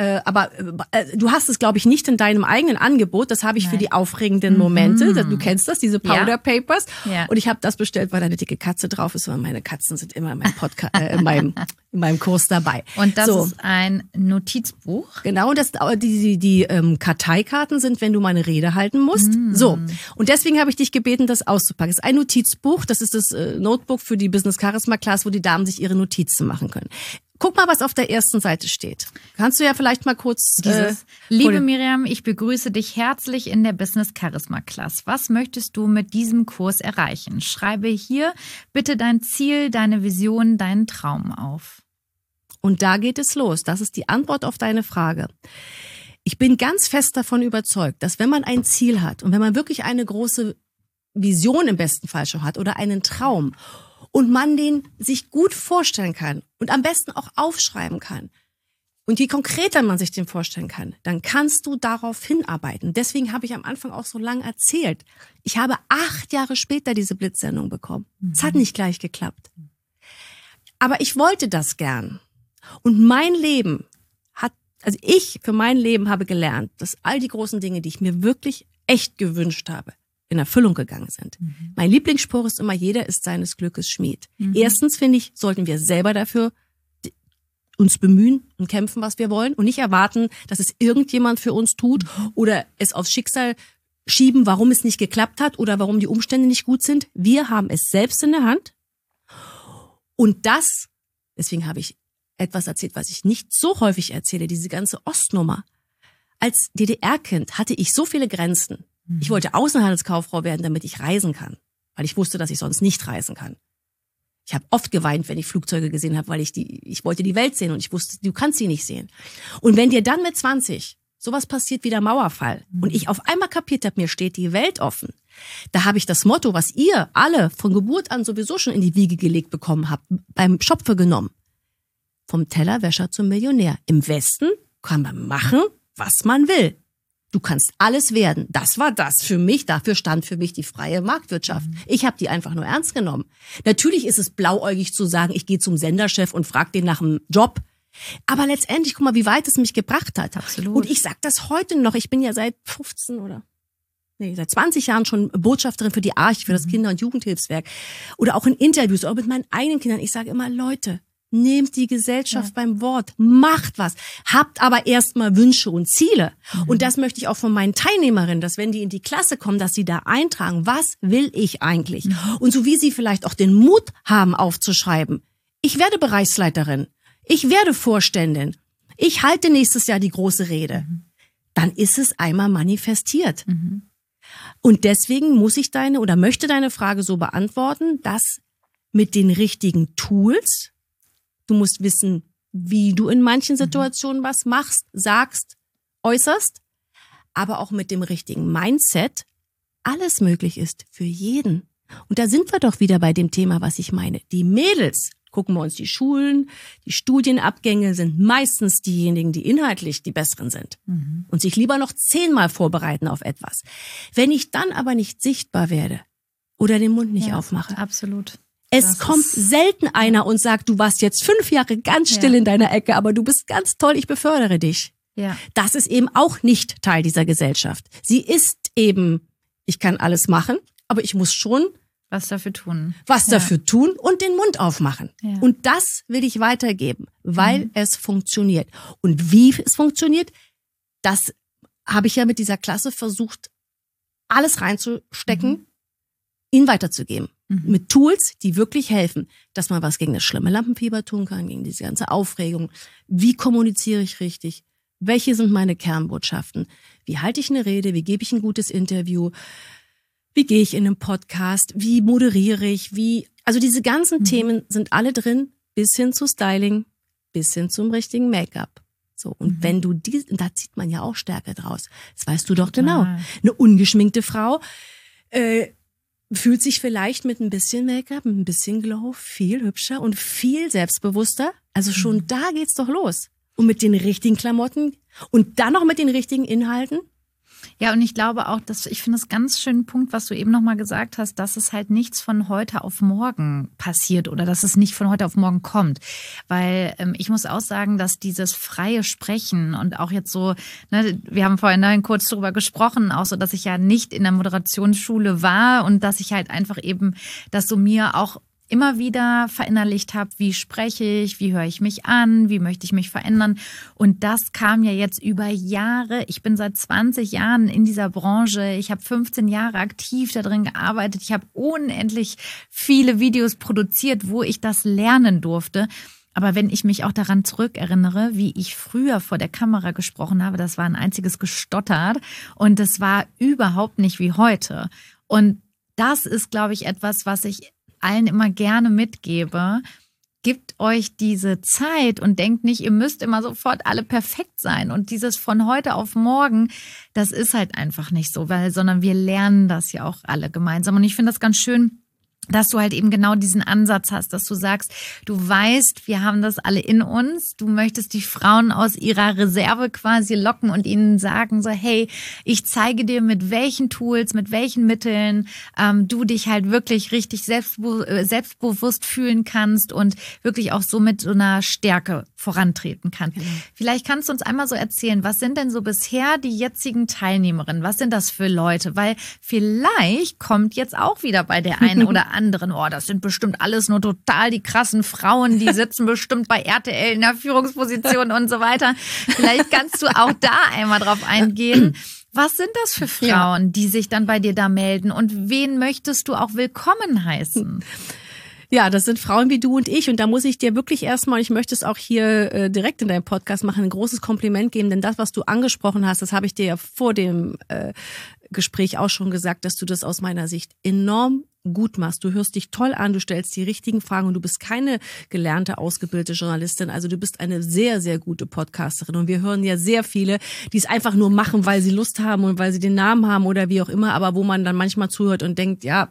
Speaker 1: du hast es, glaube ich, nicht in deinem eigenen Angebot. Das habe ich für die aufregenden Momente. Du kennst das, diese Powder Papers.
Speaker 2: Ja.
Speaker 1: Und ich habe das bestellt, weil da eine dicke Katze drauf ist, weil meine Katzen sind immer in meinem Podcast, in meinem Kurs dabei.
Speaker 2: Und das ist ein Notizbuch.
Speaker 1: Genau, die Karteikarten sind, wenn du mal eine Rede halten musst. So, und deswegen habe ich dich gebeten, das auszupacken. Es ist ein Notizbuch, das ist das Notebook für die Business Charisma Class, wo die Damen sich ihre Notizen machen können. Guck mal, was auf der ersten Seite steht. Kannst du ja vielleicht mal kurz...
Speaker 2: Liebe Miriam, ich begrüße dich herzlich in der Business Charisma Class. Was möchtest du mit diesem Kurs erreichen? Schreibe hier bitte dein Ziel, deine Vision, deinen Traum auf.
Speaker 1: Und da geht es los. Das ist die Antwort auf deine Frage. Ich bin ganz fest davon überzeugt, dass wenn man ein Ziel hat und wenn man wirklich eine große Vision im besten Fall schon hat oder einen Traum und man den sich gut vorstellen kann und am besten auch aufschreiben kann und je konkreter man sich den vorstellen kann, dann kannst du darauf hinarbeiten. Deswegen habe ich am Anfang auch so lange erzählt. Ich habe 8 Jahre später diese Blitzsendung bekommen. Es hat nicht gleich geklappt. Aber ich wollte das gern. Und mein Leben ich für mein Leben habe gelernt, dass all die großen Dinge, die ich mir wirklich echt gewünscht habe, in Erfüllung gegangen sind. Mein Lieblingsspruch ist immer, jeder ist seines Glückes Schmied. Erstens, finde ich, sollten wir selber dafür uns bemühen und kämpfen, was wir wollen und nicht erwarten, dass es irgendjemand für uns tut oder es aufs Schicksal schieben, warum es nicht geklappt hat oder warum die Umstände nicht gut sind. Wir haben es selbst in der Hand. Und deswegen habe ich etwas erzählt, was ich nicht so häufig erzähle, diese ganze Ostnummer. Als DDR-Kind hatte ich so viele Grenzen. Ich wollte Außenhandelskauffrau werden, damit ich reisen kann, weil ich wusste, dass ich sonst nicht reisen kann. Ich habe oft geweint, wenn ich Flugzeuge gesehen habe, weil ich wollte die Welt sehen und ich wusste, du kannst sie nicht sehen. Und wenn dir dann mit 20 sowas passiert wie der Mauerfall und ich auf einmal kapiert habe, mir steht die Welt offen, da habe ich das Motto, was ihr alle von Geburt an sowieso schon in die Wiege gelegt bekommen habt, beim Schopfe genommen. Vom Tellerwäscher zum Millionär. Im Westen kann man machen, was man will. Du kannst alles werden. Das war das für mich. Dafür stand für mich die freie Marktwirtschaft. Ich habe die einfach nur ernst genommen. Natürlich ist es blauäugig zu sagen, ich gehe zum Senderchef und frage den nach einem Job. Aber letztendlich, guck mal, wie weit es mich gebracht hat.
Speaker 2: Absolut.
Speaker 1: Und ich sag das heute noch. Ich bin ja seit 20 Jahren schon Botschafterin für die Arche, für das Kinder- und Jugendhilfswerk. Oder auch in Interviews, auch mit meinen eigenen Kindern. Ich sage immer, Leute, nehmt die Gesellschaft beim Wort, macht was, habt aber erstmal Wünsche und Ziele. Und das möchte ich auch von meinen Teilnehmerinnen, dass wenn die in die Klasse kommen, dass sie da eintragen, was will ich eigentlich? Und so wie sie vielleicht auch den Mut haben aufzuschreiben, ich werde Bereichsleiterin, ich werde Vorständin, ich halte nächstes Jahr die große Rede, dann ist es einmal manifestiert. Und deswegen möchte deine Frage so beantworten, dass mit den richtigen Tools, du musst wissen, wie du in manchen Situationen was machst, sagst, äußerst. aber auch mit dem richtigen Mindset alles möglich ist für jeden. Und da sind wir doch wieder bei dem Thema, was ich meine. Die Mädels, gucken wir uns die Schulen, die Studienabgänge sind meistens diejenigen, die inhaltlich die Besseren sind und sich lieber noch 10-mal vorbereiten auf etwas. Wenn ich dann aber nicht sichtbar werde oder den Mund nicht aufmache.
Speaker 2: Absolut.
Speaker 1: Es kommt selten einer und sagt, du warst jetzt 5 Jahre ganz still in deiner Ecke, aber du bist ganz toll, ich befördere dich.
Speaker 2: Ja.
Speaker 1: Das ist eben auch nicht Teil dieser Gesellschaft. Sie ist eben, ich kann alles machen, aber ich muss schon
Speaker 2: was dafür tun.
Speaker 1: Dafür tun und den Mund aufmachen.
Speaker 2: Ja.
Speaker 1: Und das will ich weitergeben, weil es funktioniert. Und wie es funktioniert, das habe ich ja mit dieser Klasse versucht, alles reinzustecken, ihnen weiterzugeben. Mit Tools, die wirklich helfen, dass man was gegen das schlimme Lampenfieber tun kann, gegen diese ganze Aufregung. Wie kommuniziere ich richtig? Welche sind meine Kernbotschaften? Wie halte ich eine Rede? Wie gebe ich ein gutes Interview? Wie gehe ich in einen Podcast? Wie moderiere ich? Also diese ganzen Themen sind alle drin, bis hin zu Styling, bis hin zum richtigen Make-up. So, und wenn du da zieht man ja auch Stärke draus. Das weißt du doch genau. Eine ungeschminkte Frau fühlt sich vielleicht mit ein bisschen Make-up, ein bisschen Glow viel hübscher und viel selbstbewusster. Also schon da geht's doch los. Und mit den richtigen Klamotten und dann noch mit den richtigen Inhalten.
Speaker 2: Ja, und ich glaube auch, ich finde es ganz schönen Punkt, was du eben nochmal gesagt hast, dass es halt nichts von heute auf morgen passiert oder dass es nicht von heute auf morgen kommt. Weil ich muss auch sagen, dass dieses freie Sprechen und auch jetzt so, ne, wir haben vorhin kurz darüber gesprochen, auch so, dass ich ja nicht in der Moderationsschule war und dass ich halt einfach eben, dass so mir auch immer wieder verinnerlicht habe, wie spreche ich, wie höre ich mich an, wie möchte ich mich verändern. Und das kam ja jetzt über Jahre. Ich bin seit 20 Jahren in dieser Branche. Ich habe 15 Jahre aktiv darin gearbeitet. Ich habe unendlich viele Videos produziert, wo ich das lernen durfte. Aber wenn ich mich auch daran zurückerinnere, wie ich früher vor der Kamera gesprochen habe, das war ein einziges Gestottert und das war überhaupt nicht wie heute. Und das ist, glaube ich, etwas, was ich allen immer gerne mitgebe. Gebt euch diese Zeit und denkt nicht, ihr müsst immer sofort alle perfekt sein. Und dieses von heute auf morgen, das ist halt einfach nicht so, sondern wir lernen das ja auch alle gemeinsam. Und ich finde das ganz schön, dass du halt eben genau diesen Ansatz hast, dass du sagst, du weißt, wir haben das alle in uns. Du möchtest die Frauen aus ihrer Reserve quasi locken und ihnen sagen so, hey, ich zeige dir, mit welchen Tools, mit welchen Mitteln du dich halt wirklich richtig selbstbewusst fühlen kannst und wirklich auch so mit so einer Stärke vorantreten kannst. Genau. Vielleicht kannst du uns einmal so erzählen, was sind denn so bisher die jetzigen Teilnehmerinnen? Was sind das für Leute? Weil vielleicht kommt jetzt auch wieder bei der einen oder anderen, das sind bestimmt alles nur total die krassen Frauen, die sitzen bestimmt bei RTL in der Führungsposition und so weiter. Vielleicht kannst du auch da einmal drauf eingehen. Was sind das für Frauen, die sich dann bei dir da melden und wen möchtest du auch willkommen heißen?
Speaker 1: Ja, das sind Frauen wie du und ich und da muss ich dir wirklich erstmal, ich möchte es auch hier direkt in deinem Podcast machen, ein großes Kompliment geben, denn das, was du angesprochen hast, das habe ich dir ja vor dem Gespräch auch schon gesagt, dass du das aus meiner Sicht enorm gut machst. Du hörst dich toll an, du stellst die richtigen Fragen und du bist keine gelernte, ausgebildete Journalistin. Also du bist eine sehr, sehr gute Podcasterin. Und wir hören ja sehr viele, die es einfach nur machen, weil sie Lust haben und weil sie den Namen haben oder wie auch immer, aber wo man dann manchmal zuhört und denkt, ja,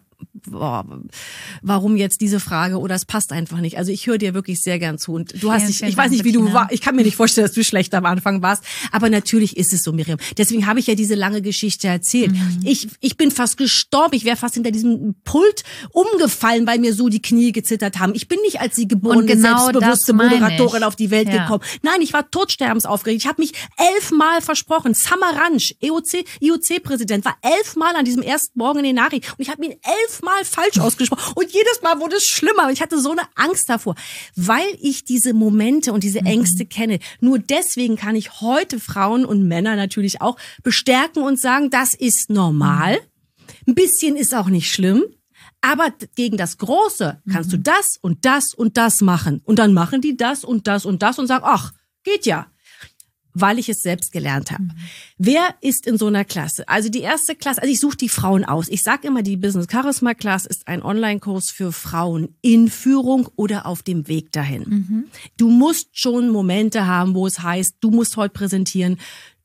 Speaker 1: warum jetzt diese Frage oder es passt einfach nicht. Also ich höre dir wirklich sehr gern zu und du hast dich, ich weiß nicht, wie du warst, ich kann mir nicht vorstellen, dass du schlecht am Anfang warst, aber natürlich ist es so, Miriam. Deswegen habe ich ja diese lange Geschichte erzählt. Ich bin fast gestorben, ich wäre fast hinter diesem Pult umgefallen, weil mir so die Knie gezittert haben. Ich bin nicht als die geborene, genau selbstbewusste Moderatorin auf die Welt gekommen. Nein, ich war todsterbensaufgeregt. Ich habe mich 11-mal versprochen. Samaranch, IOC-Präsident, war 11-mal an diesem ersten Morgen in den Nachrichten und ich habe ihn 11-mal falsch ausgesprochen und jedes Mal wurde es schlimmer. Ich hatte so eine Angst davor, weil ich diese Momente und diese Ängste kenne. Nur deswegen kann ich heute Frauen und Männer natürlich auch bestärken und sagen, das ist normal. Ein bisschen ist auch nicht schlimm. Aber gegen das Große kannst du das und das und das machen. Und dann machen die das und das und das und sagen, ach, geht ja. Weil ich es selbst gelernt habe. Wer ist in so einer Klasse? Also die erste Klasse, also ich suche die Frauen aus. Ich sage immer, die Business Charisma Class ist ein Online-Kurs für Frauen in Führung oder auf dem Weg dahin. Du musst schon Momente haben, wo es heißt, du musst heute präsentieren,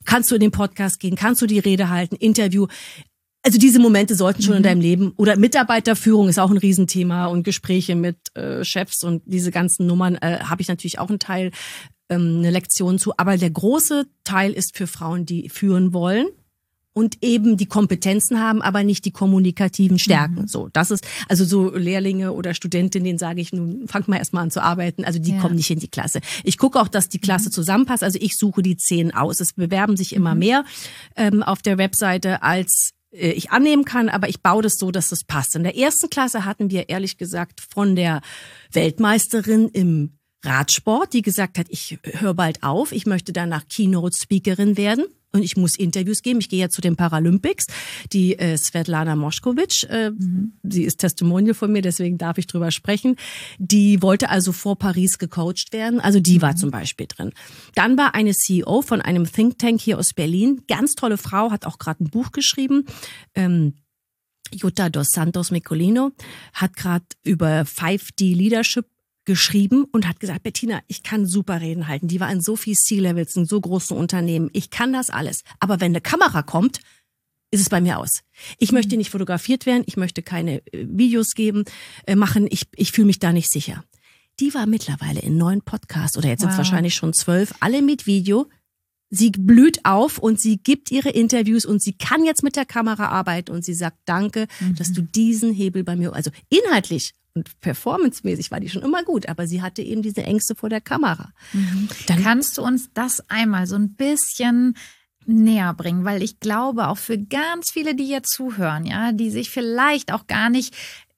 Speaker 1: kannst du in den Podcast gehen, kannst du die Rede halten, Interview. Also diese Momente sollten schon in deinem Leben, oder Mitarbeiterführung ist auch ein Riesenthema und Gespräche mit Chefs und diese ganzen Nummern habe ich natürlich auch einen Teil, eine Lektion zu. Aber der große Teil ist für Frauen, die führen wollen und eben die Kompetenzen haben, aber nicht die kommunikativen Stärken. So, das ist also so Lehrlinge oder Studentinnen, denen sage ich, nun fangt mal erstmal an zu arbeiten. Also die kommen nicht in die Klasse. Ich gucke auch, dass die Klasse zusammenpasst. Also ich suche die 10 aus. Es bewerben sich immer mehr auf der Webseite, als ich annehmen kann, aber ich baue das so, dass das passt. In der ersten Klasse hatten wir ehrlich gesagt von der Weltmeisterin im Radsport, die gesagt hat, ich höre bald auf, ich möchte danach Keynote-Speakerin werden und ich muss Interviews geben. Ich gehe ja zu den Paralympics. Die Svetlana Moskowitsch, sie ist Testimonial von mir, deswegen darf ich drüber sprechen. Die wollte also vor Paris gecoacht werden. Also die war zum Beispiel drin. Dann war eine CEO von einem Think Tank hier aus Berlin. Ganz tolle Frau, hat auch gerade ein Buch geschrieben. Jutta dos Santos Micolino hat gerade über 5D Leadership geschrieben und hat gesagt, Bettina, ich kann super Reden halten. Die war in so viel C-Levels, in so großen Unternehmen. Ich kann das alles. Aber wenn eine Kamera kommt, ist es bei mir aus. Ich möchte nicht fotografiert werden. Ich möchte keine Videos machen. Ich fühle mich da nicht sicher. Die war mittlerweile in 9 Podcasts oder jetzt sind es wahrscheinlich schon 12, alle mit Video. Sie blüht auf und sie gibt ihre Interviews und sie kann jetzt mit der Kamera arbeiten und sie sagt, danke, dass du diesen Hebel bei mir, also inhaltlich und performancemäßig war die schon immer gut, aber sie hatte eben diese Ängste vor der Kamera.
Speaker 2: Dann kannst du uns das einmal so ein bisschen näher bringen, weil ich glaube, auch für ganz viele, die hier zuhören, ja, die sich vielleicht auch gar nicht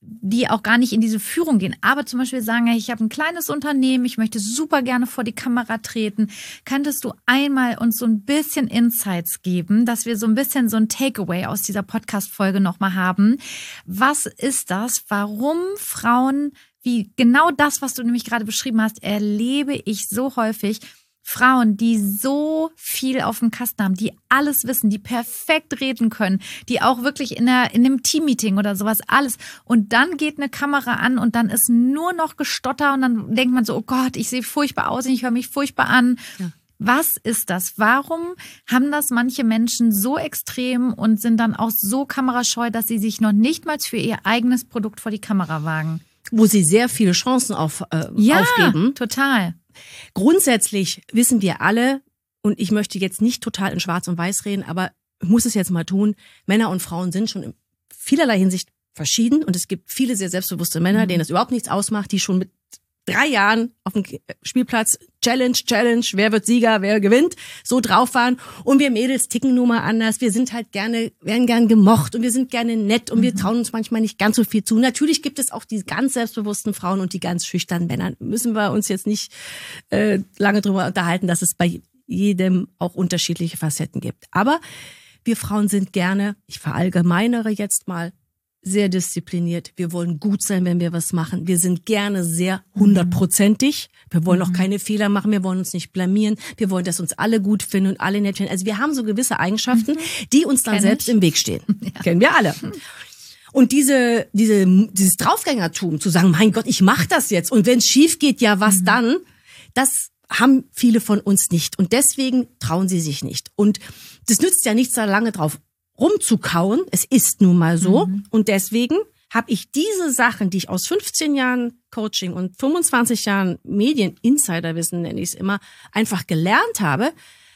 Speaker 2: in diese Führung gehen, aber zum Beispiel sagen, ich habe ein kleines Unternehmen, ich möchte super gerne vor die Kamera treten. Könntest du einmal uns so ein bisschen Insights geben, dass wir so ein bisschen so ein Takeaway aus dieser Podcast-Folge nochmal haben? Was ist das? Warum Frauen, wie genau das, was du nämlich gerade beschrieben hast, erlebe ich so häufig, Frauen, die so viel auf dem Kasten haben, die alles wissen, die perfekt reden können, die auch wirklich in einem Teammeeting oder sowas alles. Und dann geht eine Kamera an und dann ist nur noch Gestotter und dann denkt man so, oh Gott, ich sehe furchtbar aus und ich höre mich furchtbar an. Ja. Was ist das? Warum haben das manche Menschen so extrem und sind dann auch so kamerascheu, dass sie sich noch nicht mal für ihr eigenes Produkt vor die Kamera wagen?
Speaker 1: Wo sie sehr viele Chancen aufgeben.
Speaker 2: Ja, total.
Speaker 1: Grundsätzlich wissen wir alle, und ich möchte jetzt nicht total in Schwarz und Weiß reden, aber ich muss es jetzt mal tun, Männer und Frauen sind schon in vielerlei Hinsicht verschieden und es gibt viele sehr selbstbewusste Männer, denen das überhaupt nichts ausmacht, die schon mit 3 Jahren auf dem Spielplatz Challenge, wer wird Sieger, wer gewinnt, so drauf waren. Und wir Mädels ticken nun mal anders. Wir sind halt werden gern gemocht und wir sind gerne nett und wir trauen uns manchmal nicht ganz so viel zu. Natürlich gibt es auch die ganz selbstbewussten Frauen und die ganz schüchternen Männer. Müssen wir uns jetzt nicht lange drüber unterhalten, dass es bei jedem auch unterschiedliche Facetten gibt. Aber wir Frauen sind gerne, ich verallgemeinere jetzt mal, sehr diszipliniert. Wir wollen gut sein, wenn wir was machen. Wir sind gerne sehr 100%ig. Wir wollen auch keine Fehler machen. Wir wollen uns nicht blamieren. Wir wollen, dass uns alle gut finden und alle nett finden. Also wir haben so gewisse Eigenschaften, die uns dann selbst im Weg stehen. Ja. Kennen wir alle. Und dieses Draufgängertum, zu sagen, mein Gott, ich mache das jetzt. Und wenn es schief geht, ja, was dann? Das haben viele von uns nicht. Und deswegen trauen sie sich nicht. Und das nützt ja nichts, da lange drauf rumzukauen. Es ist nun mal so. Und deswegen habe ich diese Sachen, die ich aus 15 Jahren Coaching und 25 Jahren Medien-Insiderwissen, nenne ich es immer, einfach gelernt habe,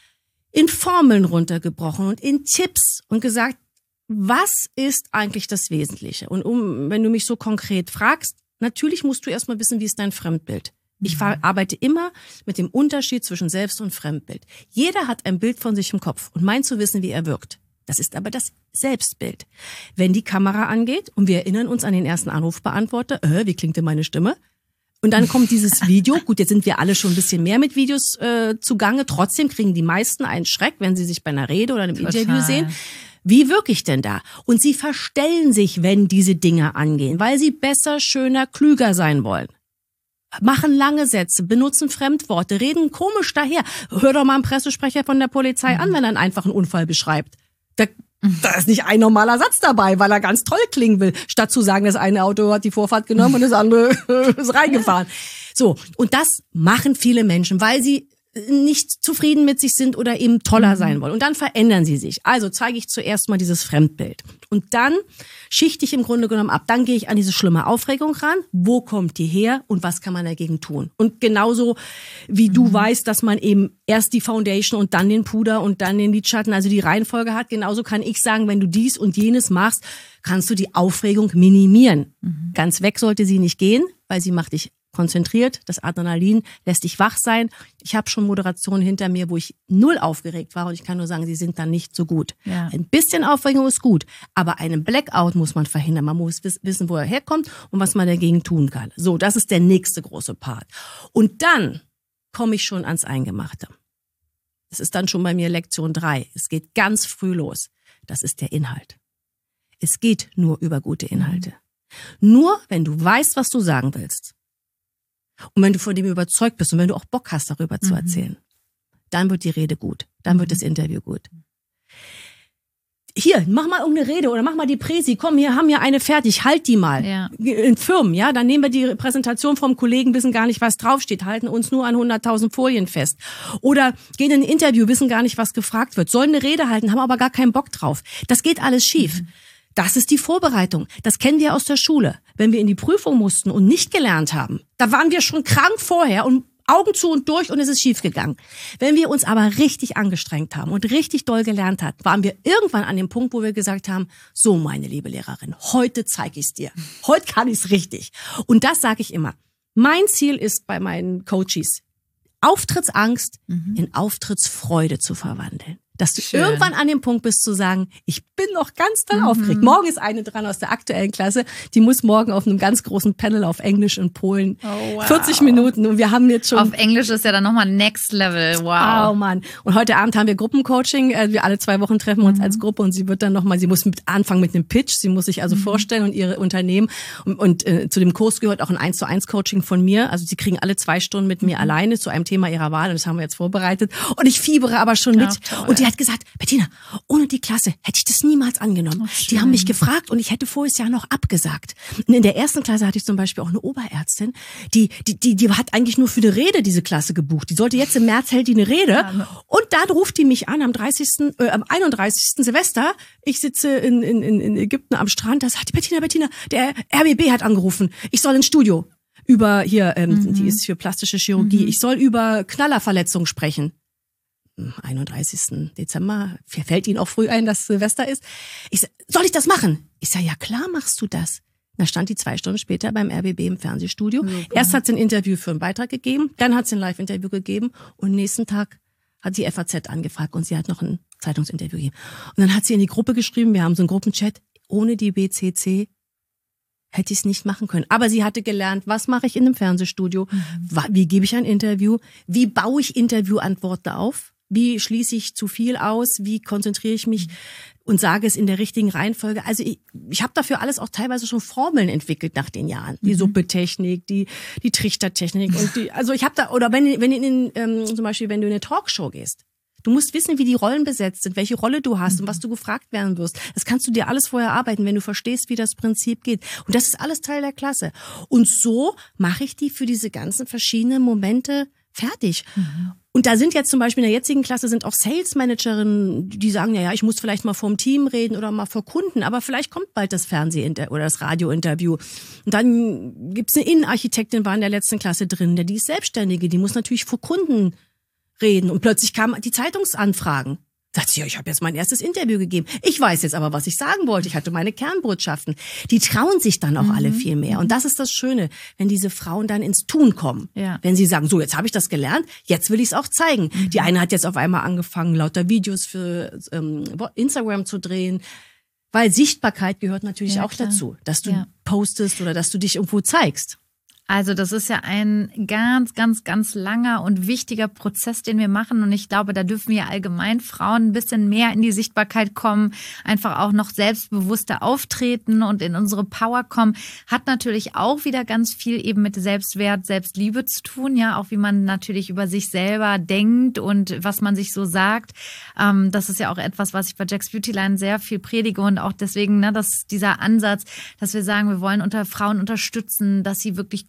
Speaker 1: in Formeln runtergebrochen und in Tipps und gesagt, was ist eigentlich das Wesentliche? Und wenn du mich so konkret fragst, natürlich musst du erstmal wissen, wie ist dein Fremdbild. Ich arbeite immer mit dem Unterschied zwischen Selbst- und Fremdbild. Jeder hat ein Bild von sich im Kopf und meint zu wissen, wie er wirkt. Das ist aber das Selbstbild. Wenn die Kamera angeht und wir erinnern uns an den ersten Anrufbeantworter, wie klingt denn meine Stimme? Und dann kommt dieses Video. Gut, jetzt sind wir alle schon ein bisschen mehr mit Videos zugange. Trotzdem kriegen die meisten einen Schreck, wenn sie sich bei einer Rede oder einem Interview sehen. Wie wirke ich denn da? Und sie verstellen sich, wenn diese Dinge angehen, weil sie besser, schöner, klüger sein wollen. Machen lange Sätze, benutzen Fremdworte, reden komisch daher. Hör doch mal einen Pressesprecher von der Polizei an, wenn er einen einfachen Unfall beschreibt. Da ist nicht ein normaler Satz dabei, weil er ganz toll klingen will, statt zu sagen, das eine Auto hat die Vorfahrt genommen und das andere ist reingefahren. So, und das machen viele Menschen, weil sie nicht zufrieden mit sich sind oder eben toller sein wollen. Und dann verändern sie sich. Also zeige ich zuerst mal dieses Fremdbild. Und dann schichte ich im Grunde genommen ab. Dann gehe ich an diese schlimme Aufregung ran. Wo kommt die her und was kann man dagegen tun? Und genauso wie du weißt, dass man eben erst die Foundation und dann den Puder und dann den Lidschatten, also die Reihenfolge hat, genauso kann ich sagen, wenn du dies und jenes machst, kannst du die Aufregung minimieren. Ganz weg sollte sie nicht gehen, weil sie macht dich konzentriert, das Adrenalin lässt dich wach sein. Ich habe schon Moderationen hinter mir, wo ich null aufgeregt war und ich kann nur sagen, sie sind dann nicht so gut. Ja. Ein bisschen Aufregung ist gut, aber einen Blackout muss man verhindern. Man muss wissen, wo er herkommt und was man dagegen tun kann. So, das ist der nächste große Part. Und dann komme ich schon ans Eingemachte. Das ist dann schon bei mir Lektion 3. Es geht ganz früh los. Das ist der Inhalt. Es geht nur über gute Inhalte. Nur, wenn du weißt, was du sagen willst. Und wenn du von dem überzeugt bist und wenn du auch Bock hast, darüber zu erzählen, dann wird die Rede gut. Dann wird das Interview gut. Hier, mach mal irgendeine Rede oder mach mal die Präsi. Komm, wir haben ja eine fertig, halt die mal. Ja. In Firmen, ja, dann nehmen wir die Präsentation vom Kollegen, wissen gar nicht, was draufsteht, halten uns nur an 100.000 Folien fest. Oder gehen in ein Interview, wissen gar nicht, was gefragt wird. Sollen eine Rede halten, haben aber gar keinen Bock drauf. Das geht alles schief. Das ist die Vorbereitung. Das kennen wir aus der Schule. Wenn wir in die Prüfung mussten und nicht gelernt haben, da waren wir schon krank vorher und Augen zu und durch und es ist schief gegangen. Wenn wir uns aber richtig angestrengt haben und richtig doll gelernt haben, waren wir irgendwann an dem Punkt, wo wir gesagt haben, so meine liebe Lehrerin, heute zeige ich es dir. Heute kann ich es richtig. Und das sage ich immer. Mein Ziel ist bei meinen Coaches, Auftrittsangst in Auftrittsfreude zu verwandeln. Dass du irgendwann an dem Punkt bist zu sagen, ich bin noch ganz doll aufgeregt. Morgen ist eine dran aus der aktuellen Klasse, die muss morgen auf einem ganz großen Panel auf Englisch in Polen. Oh, wow. 40 Minuten und wir haben jetzt schon...
Speaker 2: Auf Englisch ist ja dann nochmal Next Level, wow.
Speaker 1: Oh Mann. Und heute Abend haben wir Gruppencoaching, wir alle 2 Wochen treffen uns als Gruppe und sie wird dann nochmal, sie muss anfangen mit einem Pitch, sie muss sich also vorstellen und ihre Unternehmen und zu dem Kurs gehört auch ein 1:1 Coaching von mir, also sie kriegen alle 2 Stunden mit mir alleine zu einem Thema ihrer Wahl und das haben wir jetzt vorbereitet und ich fiebere aber schon mit und die hat gesagt, Bettina, ohne die Klasse hätte ich das niemals angenommen. Die haben mich gefragt und ich hätte voriges Jahr noch abgesagt. Und in der ersten Klasse hatte ich zum Beispiel auch eine Oberärztin, die hat eigentlich nur für die Rede diese Klasse gebucht. Die sollte jetzt im März hält die eine Rede und dann ruft die mich an am 31. Silvester. Ich sitze in Ägypten am Strand, da sagt die Bettina, der RBB hat angerufen. Ich soll ins Studio über hier, die ist für plastische Chirurgie. Ich soll über Knallerverletzungen sprechen. 31. Dezember, fällt Ihnen auch früh ein, dass Silvester ist. Ich sag, soll ich das machen? Ich sage, ja klar machst du das. Da stand die 2 Stunden später beim RBB im Fernsehstudio. Okay. Erst hat sie ein Interview für einen Beitrag gegeben, dann hat sie ein Live-Interview gegeben und nächsten Tag hat die FAZ angefragt und sie hat noch ein Zeitungsinterview gegeben. Und dann hat sie in die Gruppe geschrieben, wir haben so einen Gruppenchat, ohne die BCC hätte ich es nicht machen können. Aber sie hatte gelernt, was mache ich in einem Fernsehstudio, wie gebe ich ein Interview, wie baue ich Interviewantworten auf, wie schließe ich zu viel aus, wie konzentriere ich mich und sage es in der richtigen Reihenfolge. Also ich habe dafür alles auch teilweise schon Formeln entwickelt nach den Jahren. Die Suppetechnik, die Trichtertechnik und also ich habe da, oder wenn zum Beispiel, wenn du in eine Talkshow gehst, du musst wissen, wie die Rollen besetzt sind, welche Rolle du hast und was du gefragt werden wirst. Das kannst du dir alles vorher arbeiten, wenn du verstehst, wie das Prinzip geht. Und das ist alles Teil der Klasse. Und so mache ich die für diese ganzen verschiedenen Momente fertig. Und da sind jetzt zum Beispiel in der jetzigen Klasse sind auch Sales Managerinnen, die sagen, ja, ich muss vielleicht mal vorm Team reden oder mal vor Kunden, aber vielleicht kommt bald das oder das Radiointerview. Und dann gibt's eine Innenarchitektin, war in der letzten Klasse drin, die ist Selbstständige, die muss natürlich vor Kunden reden. Und plötzlich kamen die Zeitungsanfragen. Sagt sie, ja, ich habe jetzt mein erstes Interview gegeben. Ich weiß jetzt aber, was ich sagen wollte. Ich hatte meine Kernbotschaften. Die trauen sich dann auch alle viel mehr. Und das ist das Schöne, wenn diese Frauen dann ins Tun kommen. Ja. Wenn sie sagen, so, jetzt habe ich das gelernt, jetzt will ich es auch zeigen. Die eine hat jetzt auf einmal angefangen, lauter Videos für Instagram zu drehen. Weil Sichtbarkeit gehört natürlich auch dazu. Dass du postest oder dass du dich irgendwo zeigst.
Speaker 2: Also das ist ja ein ganz, ganz, ganz langer und wichtiger Prozess, den wir machen. Und ich glaube, da dürfen wir allgemein Frauen ein bisschen mehr in die Sichtbarkeit kommen, einfach auch noch selbstbewusster auftreten und in unsere Power kommen. Hat natürlich auch wieder ganz viel eben mit Selbstwert, Selbstliebe zu tun, ja, auch wie man natürlich über sich selber denkt und was man sich so sagt. Das ist ja auch etwas, was ich bei Jack's Beauty Line sehr viel predige und auch deswegen, ne, dass dieser Ansatz, dass wir sagen, wir wollen Frauen unterstützen, dass sie wirklich gut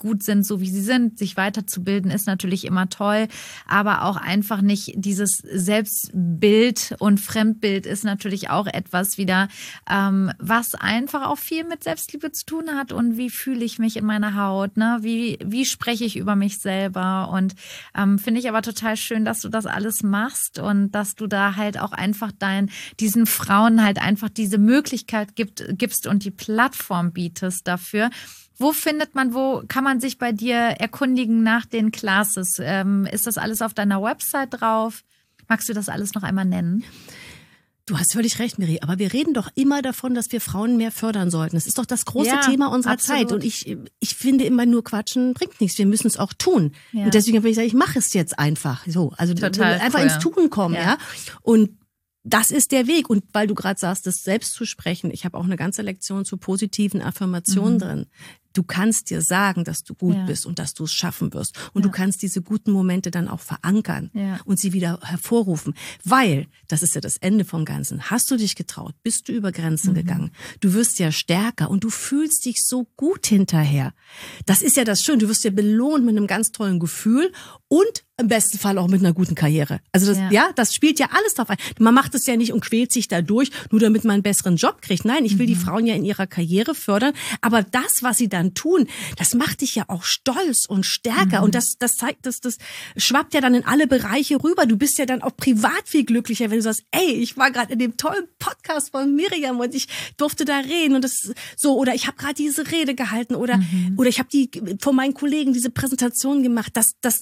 Speaker 2: gut sind, so wie sie sind. Sich weiterzubilden ist natürlich immer toll, aber auch einfach nicht dieses Selbstbild und Fremdbild ist natürlich auch etwas wieder, was einfach auch viel mit Selbstliebe zu tun hat und wie fühle ich mich in meiner Haut, ne? Wie spreche ich über mich selber und finde ich aber total schön, dass du das alles machst und dass du da halt auch einfach diesen Frauen halt einfach diese Möglichkeit gibst und die Plattform bietest dafür. Wo kann man sich bei dir erkundigen nach den Classes? Ist das alles auf deiner Website drauf? Magst du das alles noch einmal nennen?
Speaker 1: Du hast völlig recht, Miri, aber wir reden doch immer davon, dass wir Frauen mehr fördern sollten. Das ist doch das große Thema unserer Zeit. Und ich finde immer nur quatschen bringt nichts. Wir müssen es auch tun. Ja. Und deswegen habe ich gesagt, ich mache es jetzt einfach. So, also einfach ins Tun kommen, ja. Und das ist der Weg. Und weil du gerade sagst, das selbst zu sprechen, ich habe auch eine ganze Lektion zu positiven Affirmationen drin. Du kannst dir sagen, dass du gut bist und dass du es schaffen wirst. Und du kannst diese guten Momente dann auch verankern und sie wieder hervorrufen. Weil, das ist ja das Ende vom Ganzen, hast du dich getraut, bist du über Grenzen gegangen. Du wirst ja stärker und du fühlst dich so gut hinterher. Das ist ja das Schöne. Du wirst ja belohnt mit einem ganz tollen Gefühl und im besten Fall auch mit einer guten Karriere. Also das spielt ja alles drauf ein. Man macht es ja nicht und quält sich da durch, nur damit man einen besseren Job kriegt. Nein, ich will die Frauen ja in ihrer Karriere fördern. Aber das, was sie dann tun, das macht dich ja auch stolz und stärker. Und das zeigt, das schwappt ja dann in alle Bereiche rüber. Du bist ja dann auch privat viel glücklicher, wenn du sagst, ey, ich war gerade in dem tollen Podcast von Miriam und ich durfte da reden und das so, oder ich habe gerade diese Rede gehalten oder ich habe von meinen Kollegen diese Präsentation gemacht.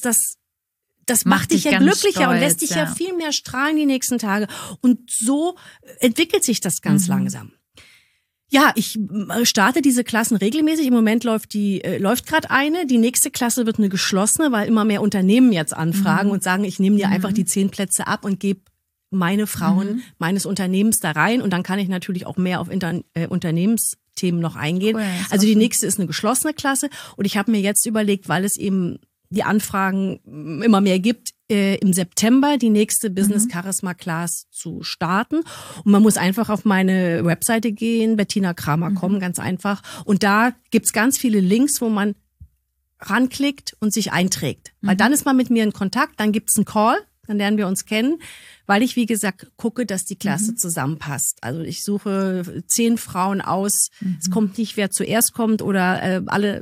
Speaker 1: Das macht dich ja glücklicher stolz, und lässt dich ja viel mehr strahlen die nächsten Tage. Und so entwickelt sich das ganz langsam. Ja, ich starte diese Klassen regelmäßig. Im Moment läuft gerade eine. Die nächste Klasse wird eine geschlossene, weil immer mehr Unternehmen jetzt anfragen und sagen, ich nehme dir einfach die 10 Plätze ab und gebe meine Frauen meines Unternehmens da rein. Und dann kann ich natürlich auch mehr auf Unternehmensthemen noch eingehen. Cool, also die nächste ist eine geschlossene Klasse. Und ich habe mir jetzt überlegt, weil es eben die Anfragen immer mehr gibt, im September die nächste Business Charisma Class zu starten. Und man muss einfach auf meine Webseite gehen, BettinaKramer.com, ganz einfach. Und da gibt's ganz viele Links, wo man ranklickt und sich einträgt. Weil dann ist man mit mir in Kontakt, dann gibt's einen Call, dann lernen wir uns kennen, weil ich, wie gesagt, gucke, dass die Klasse zusammenpasst. Also ich suche 10 Frauen aus. Es kommt nicht, wer zuerst kommt oder alle.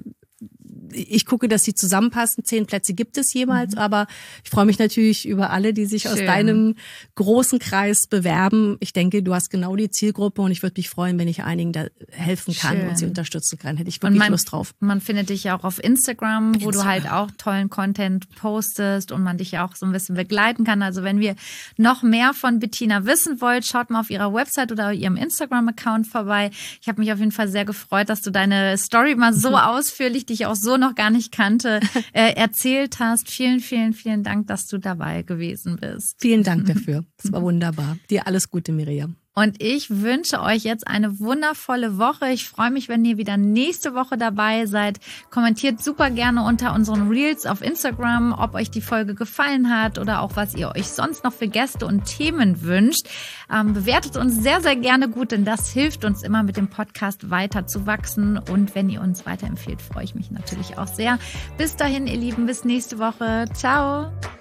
Speaker 1: Ich gucke, dass sie zusammenpassen. 10 Plätze gibt es jemals, aber ich freue mich natürlich über alle, die sich aus deinem großen Kreis bewerben. Ich denke, du hast genau die Zielgruppe und ich würde mich freuen, wenn ich einigen da helfen kann und sie unterstützen kann. Hätte ich wirklich Lust drauf.
Speaker 2: Man findet dich ja auch auf Instagram, wo du halt auch tollen Content postest und man dich ja auch so ein bisschen begleiten kann. Also wenn wir noch mehr von Bettina wissen wollt, schaut mal auf ihrer Website oder ihrem Instagram-Account vorbei. Ich habe mich auf jeden Fall sehr gefreut, dass du deine Story mal so ausführlich, die ich auch so noch gar nicht kannte, erzählt hast. Vielen, vielen, vielen Dank, dass du dabei gewesen bist.
Speaker 1: Vielen Dank dafür. Das war wunderbar. Dir alles Gute, Miriam.
Speaker 2: Und ich wünsche euch jetzt eine wundervolle Woche. Ich freue mich, wenn ihr wieder nächste Woche dabei seid. Kommentiert super gerne unter unseren Reels auf Instagram, ob euch die Folge gefallen hat oder auch, was ihr euch sonst noch für Gäste und Themen wünscht. Bewertet uns sehr, sehr gerne gut, denn das hilft uns immer, mit dem Podcast weiter zu wachsen. Und wenn ihr uns weiterempfehlt, freue ich mich natürlich auch sehr. Bis dahin, ihr Lieben, bis nächste Woche. Ciao.